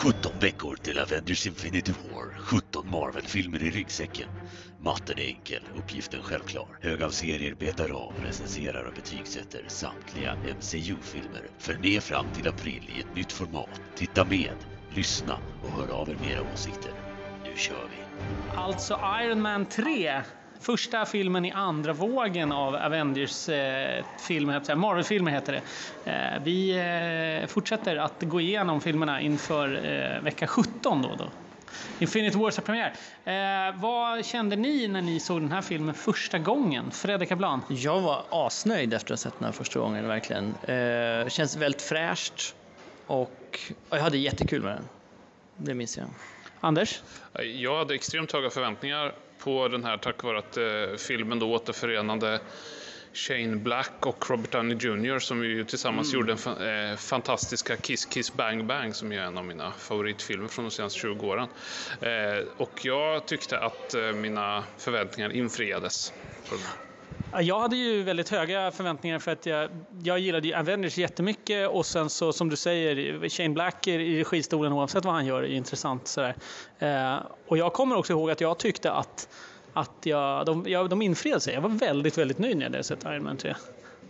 17 veckor till Avengers Infinity War. 17 Marvel-filmer i ryggsäcken. Matten är enkel, uppgiften självklar. Hög av serier betar av, recenserar och betygsätter samtliga MCU-filmer. För fram till april i ett nytt format. Titta med, lyssna och hör av er med era åsikter. Nu kör vi. Alltså Iron Man 3. Första filmen i andra vågen av Avengers-filmer, Marvel-filmer heter det. Vi fortsätter att gå igenom filmerna inför vecka 17 då. Infinity Wars premiär. Vad kände ni när ni såg den här filmen första gången? Fredrik Ablan? Jag var asnöjd efter att ha sett den här första gången, verkligen. Känns väldigt fräscht och jag hade jättekul med den. Det minns jag. Anders? Jag hade extremt höga förväntningar på den här tack vare att filmen då återförenade Shane Black och Robert Downey Jr. som ju tillsammans gjorde den fantastiska Kiss Kiss Bang Bang som är en av mina favoritfilmer från de senaste 20 åren. Och jag tyckte att mina förväntningar infriades på den här. Jag hade ju väldigt höga förväntningar för att jag gillade ju Avengers jättemycket och sen så som du säger Shane Black i registolen oavsett vad han gör är intressant sådär. Och jag kommer också ihåg att jag tyckte att de infriade sig. Jag var väldigt, väldigt nöjd när jag hade sett Iron Man 3.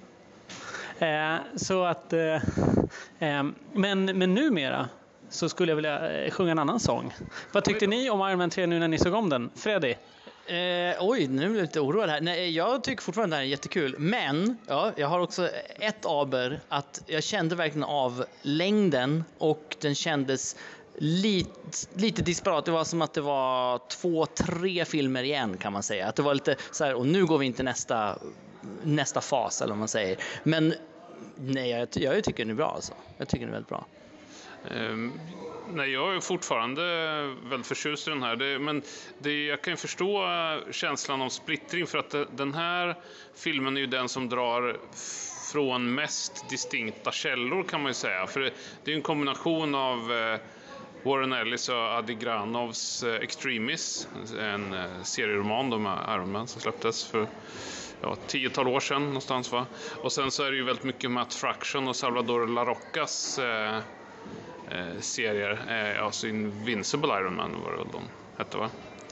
Så att men numera så skulle jag vilja sjunga en annan sång. Vad tyckte ni om Iron Man 3 nu när ni såg om den? Freddy? Oj, nu är jag lite oroad här. Nej, jag tycker fortfarande det här är jättekul. Men jag har också ett aber att jag kände verkligen av längden och den kändes lite disparat. Det var som att det var 2-3 filmer igen kan man säga. Att det var lite så här, och nu går vi in till nästa fas eller vad man säger. Men nej, jag tycker den är bra alltså. Jag tycker den är väldigt bra. Nej, jag är fortfarande väldigt förtjust i den här. Men jag kan ju förstå känslan av splittring för att den här filmen är ju den som drar från mest distinkta källor kan man ju säga. För det är ju en kombination av Warren Ellis och Adi Granovs Extremis, en serieroman med Iron Man som släpptes för 10-tal år sedan någonstans va. Och sen så är det ju väldigt mycket Matt Fraction och Salvador Larrocas serier, alltså Invincible Iron Man var det väl de hette va.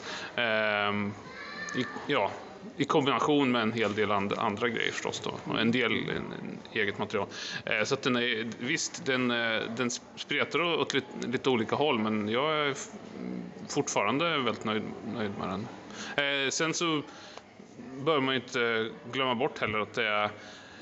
I kombination med en hel del andra grejer förstås då. En del eget material. Så att den är, visst, den spretar åt lite olika håll, men jag är fortfarande väldigt nöjd med den. Sen så bör man inte glömma bort heller att det är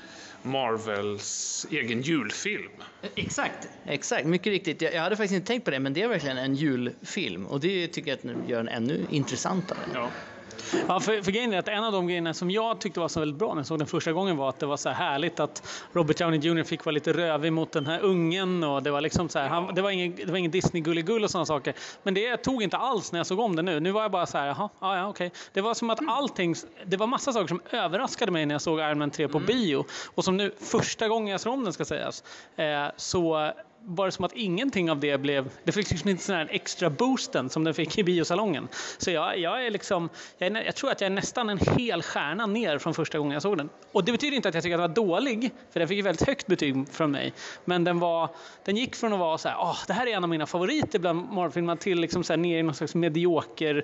Marvels egen julfilm. Exakt, mycket riktigt. Jag hade faktiskt inte tänkt på det, men det är verkligen en julfilm. Och det tycker jag att gör den ännu intressantare. Ja, för grejen är att en av de grejerna som jag tyckte var så väldigt bra när jag såg den första gången var att det var så här härligt att Robert Downey Jr. fick vara lite rövig mot den här ungen och det var liksom så här, det var ingen Disney-gulligull och sådana saker. Men det tog inte alls när jag såg om det nu. Nu var jag bara så här, ja, okej. Det var som att det var massa saker som överraskade mig när jag såg Iron Man 3 på bio. Och som nu, första gången jag såg om den ska sägas, så var det som att ingenting av det blev... Det fick liksom inte sån här extra boosten som den fick i biosalongen. Så jag är liksom... Jag tror att jag är nästan en hel stjärna ner från första gången jag såg den. Och det betyder inte att jag tycker att den var dålig. För den fick ju väldigt högt betyg från mig. Men den gick från att vara så här... det här är en av mina favoriter bland Marvel-filmer till liksom så här ner i någon slags medioker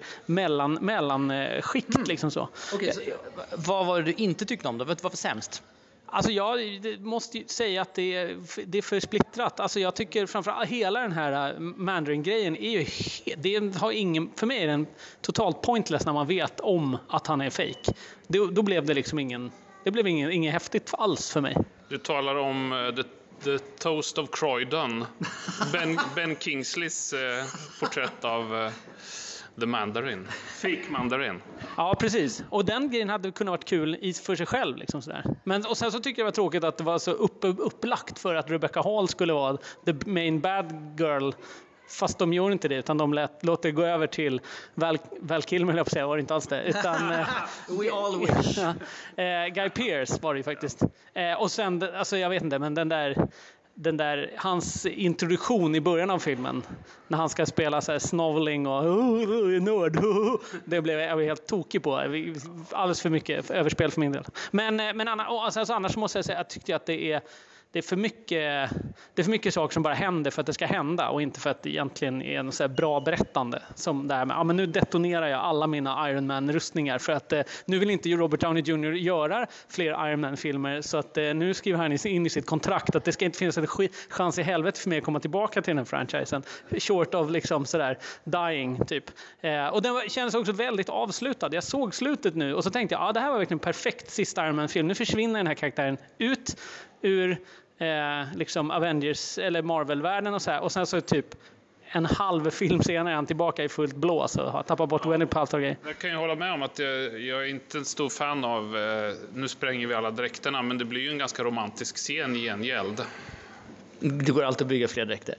mellanskikt liksom så. Okej, så vad var det du inte tyckte om då? Vad var sämst? Alltså jag måste ju säga att det är för splittrat. Alltså jag tycker framförallt hela den här Mandarin-grejen är ju... för mig är den totalt pointless när man vet om att han är fake. Då blev det liksom inget häftigt alls för mig. Du talar om The Toast of Croydon. Ben Kingsleys porträtt av... The Mandarin. Fake Mandarin. Ja, precis. Och den grejen hade kunnat varit kul för sig själv. Liksom sådär. Och sen så tycker jag det var tråkigt att det var så upplagt för att Rebecca Hall skulle vara the main bad girl. Fast de gjorde inte det, utan de låter det gå över till Val Kilmer, jag på säga, var det inte alls det. Utan, We all wish. Guy Pearce var det ju faktiskt. Och sen, alltså jag vet inte, men den där hans introduktion i början av filmen när han ska spela så här snovling och nörd, det blev jag helt tokig på, alldeles för mycket överspel för min del. Men annars måste jag säga att jag tyckte att det är det är för mycket saker som bara händer för att det ska hända och inte för att det egentligen är en så här bra berättande. Som det här med, men nu detonerar jag alla mina Iron Man-rustningar för att nu vill inte Robert Downey Jr. göra fler Iron Man-filmer, så att nu skriver han in i sitt kontrakt att det ska inte finnas en chans i helvete för mig att komma tillbaka till den här franchisen. Short of liksom sådär dying typ. Och den kändes också väldigt avslutad. Jag såg slutet nu och så tänkte jag, det här var verkligen perfekt sista Iron Man-film. Nu försvinner den här karaktären ut ur liksom Avengers eller Marvel-världen och så här. Och sen så typ en halv film senare är han tillbaka i fullt blås och har tappat bort Gwyneth Paltrow och grejer. Jag kan ju hålla med om att jag är inte en stor fan av nu spränger vi alla dräkterna, men det blir ju en ganska romantisk scen i gengäld. Det går alltid att bygga fler dräkter.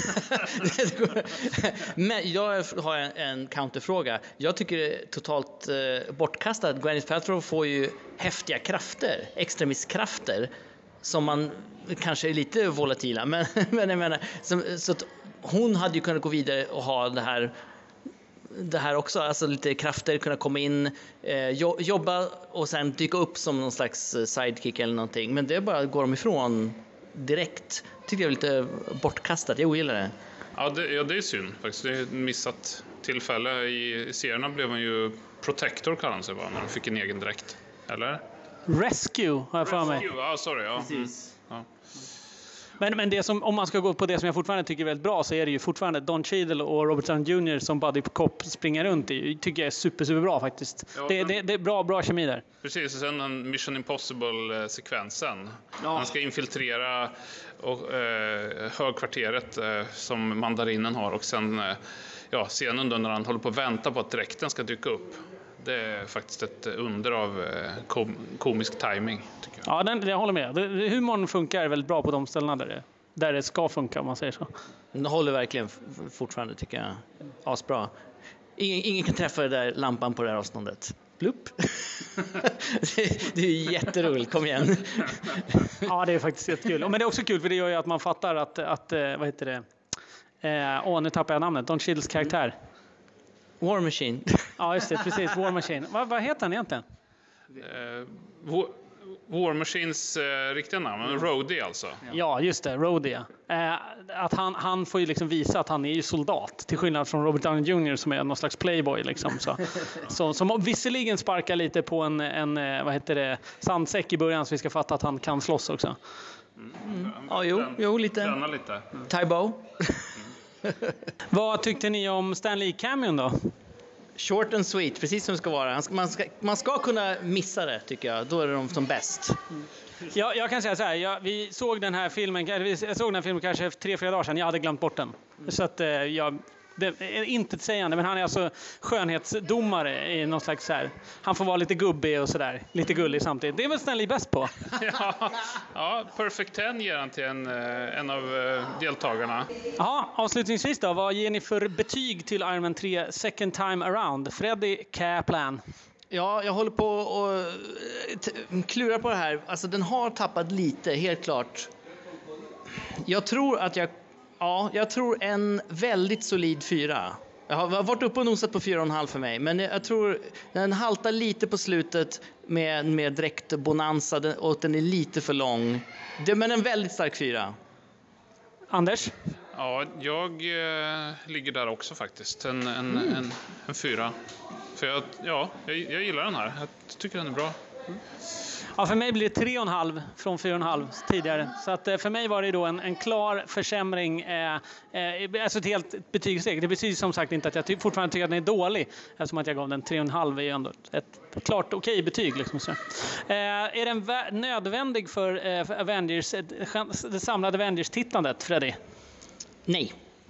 Men jag har en counterfråga. Jag tycker det är totalt bortkastat. Gwyneth Paltrow får ju häftiga krafter, extremistkrafter, som man kanske är lite volatila. Men jag menar, så att hon hade ju kunnat gå vidare och ha det här också, alltså lite krafter, kunna komma in, jobba och sen dyka upp som någon slags sidekick eller någonting. Men det bara går de ifrån direkt. Tycker jag är lite bortkastat. Jag ogillar det. Ja, det är synd faktiskt. Det är ett missat tillfälle. I serierna blev man ju Protector, kallade han sig, när de fick en egen dräkt. Eller? Rescue har jag för mig. Rescue, ja, sorry. Ja. Precis. Ja. Men det som, om man ska gå på det som jag fortfarande tycker är väldigt bra, så är det ju fortfarande Don Cheadle och Robert Downey Jr. som buddy cop springer runt i. Tycker jag är superbra faktiskt. Ja, det är bra kemi där. Precis, och sen den Mission Impossible-sekvensen. Ja. Han ska infiltrera högkvarteret som mandarinen har, och sen scenen då när han håller på att vänta på att dräkten ska dyka upp. Det är faktiskt ett under av komisk timing, tycker jag. Ja, jag håller med. Humorn funkar väldigt bra på de ställena där det ska funka, om man säger så. Den håller verkligen fortfarande, tycker jag. Asbra. Ingen kan träffa det där lampan på det här avståndet. Blupp. Det är jätteroligt, kom igen. Ja, det är faktiskt jättekul. Men det är också kul, för det gör ju att man fattar att vad heter det? Nu tappar jag namnet. Don Cheadles karaktär. War Machine. Ja, just det, precis. War Machine. Vad heter han egentligen? War Machines riktiga namn, Rhodey alltså. Ja, just det, Rhodey. Att han får ju liksom visa att han är ju soldat, till skillnad från Robert Downey Jr. som är någon slags playboy liksom, som visserligen sparkar lite på en vad heter det, sandsäck i början, så vi ska fatta att han kan slåss också. Ja, jo, lite. Tybo. Vad tyckte ni om Stan Lee-cameon då? Short and sweet, precis som det ska vara. Man ska kunna missa det, tycker jag. Då är de som bäst. Jag kan säga så här, vi såg den här filmen, jag såg den här filmen kanske 3-4 dagar sedan. Jag hade glömt bort den. Så att det är inte sägande, men han är alltså skönhetsdomare i någon slags så här. Han får vara lite gubbig och sådär, lite gullig samtidigt. Det är väl Stan Lee bäst på. Ja, Perfect 10 ger han till en av deltagarna. Ja, avslutningsvis då, vad ger ni för betyg till Iron Man 3 Second Time Around? Freddy Kaplan. Ja, jag håller på och klurar på det här. Alltså, den har tappat lite, helt klart. Jag tror en väldigt solid 4. Jag har varit uppe och nosat på 4,5 för mig. Men jag tror den haltar lite på slutet med direkt bonanza, och den är lite för lång. Men en väldigt stark 4. Anders? Ja, jag ligger där också faktiskt. En 4. För jag gillar den här. Jag tycker den är bra. Ja, för mig blir det 3,5 från 4,5 tidigare. Så att för mig var det då en klar försämring. Alltså ett helt betygssteg. Det betyder som sagt inte att jag fortfarande tycker att den är dålig. Eftersom att jag gav den 3,5 är ju ändå ett klart okej betyg. Liksom så. Är den nödvändig för Avengers, det samlade Avengers-tittandet, Freddy? Nej.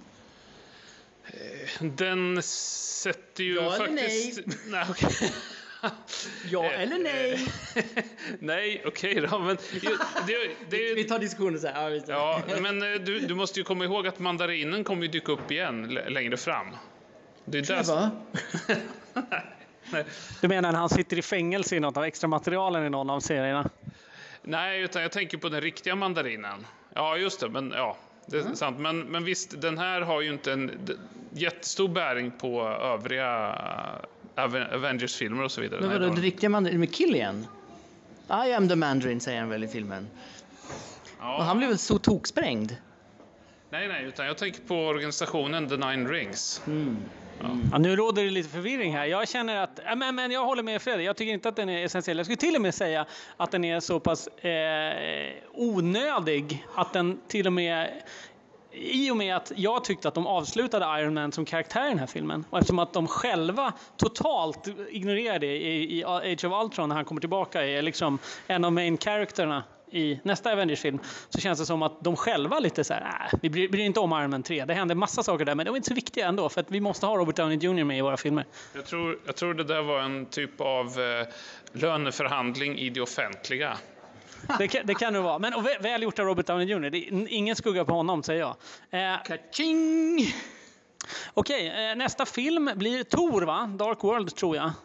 Den sätter ju faktiskt... Nej, okay. Ja eller nej? Nej, okej då. Men vi tar diskussionen så här. Ja, men du måste ju komma ihåg att mandarinen kommer ju dyka upp igen längre fram. Det är va? Du menar när han sitter i fängelse i något av extra materialen i någon av serierna? Nej, utan jag tänker på den riktiga mandarinen. Ja, just det, men ja. Det är sant, men visst, den här har ju inte en jättestor bäring på övriga Avengers-filmer och så vidare. Men vadå, det riktiga mandarin med Killian? I am the Mandarin, säger han väl i filmen. Och han blev väl så toksprängd? Nej, utan jag tänker på organisationen The Nine Rings. Ja, nu råder det lite förvirring här. Jag känner att, men jag håller med Fredrik. Jag tycker inte att den är essentiell. Jag skulle till och med säga att den är så pass onödig att den till och med, i och med att jag tyckte att de avslutade Iron Man som karaktär i den här filmen, och eftersom att de själva totalt ignorerar det i Age of Ultron när han kommer tillbaka, är liksom en av main characterna i nästa Avengers-film, så känns det som att de själva lite så här, vi bryr inte om Iron Man 3. Det händer massa saker där, men de är inte så viktiga ändå, för att vi måste ha Robert Downey Jr. med i våra filmer. Jag tror det där var en typ av löneförhandling i det offentliga. Det kan det vara. Men väl gjort av Robert Downey Jr. Det är ingen skugga på honom, säger jag. Kaching! Okej, nästa film blir Thor, va? Dark World, tror jag.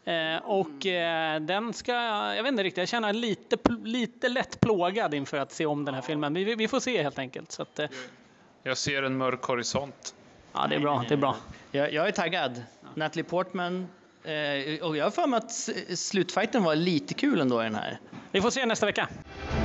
Den ska, jag vet inte riktigt, jag känner lite lätt plågad inför att se om den här filmen. Vi får se helt enkelt. Så att, Jag ser en mörk horisont. ja, det är bra, det är bra. Jag är taggad. Natalie Portman. Och jag har för mig att slutfighten var lite kul ändå i den här. Vi får se nästa vecka.